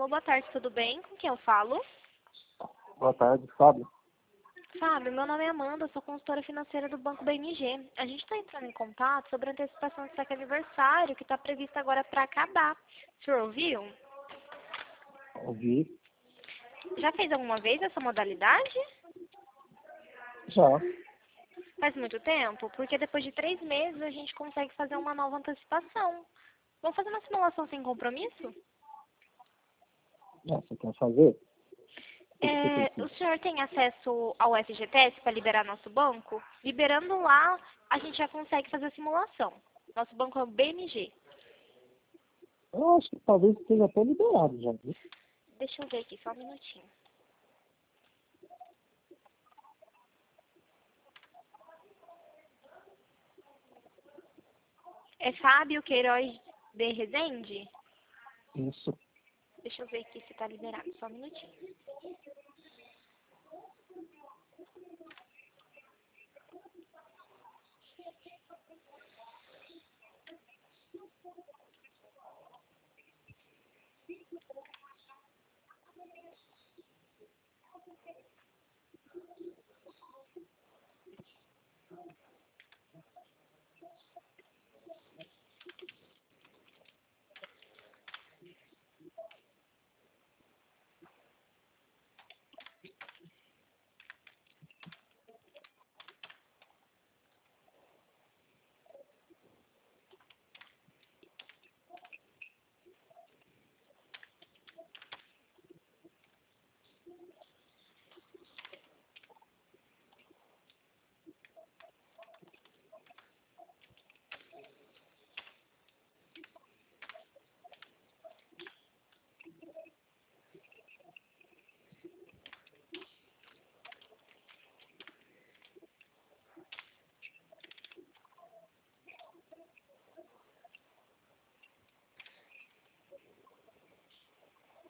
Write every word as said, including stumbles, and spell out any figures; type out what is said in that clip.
Alô, boa tarde, tudo bem? Com quem eu falo? Boa tarde, Fábio. Fábio, meu nome é Amanda, eu sou consultora financeira do Banco B M G. A gente está entrando em contato sobre a antecipação do saque aniversário, que está prevista agora para acabar. O senhor ouviu? Ouvi. Já fez alguma vez essa modalidade? Já. Faz muito tempo? Porque depois de três meses a gente consegue fazer uma nova antecipação. Vamos fazer uma simulação sem compromisso? Ah, você quer fazer? O que você É, o precisa? senhor tem acesso ao F G T S para liberar nosso banco? Liberando lá, a gente já consegue fazer a simulação. Nosso banco é o B M G. Eu acho que talvez esteja até liberado já, viu? Deixa eu ver aqui, só um minutinho. É Fábio Queiroz de Rezende? Isso. Deixa eu ver aqui se está liberado, só um minutinho.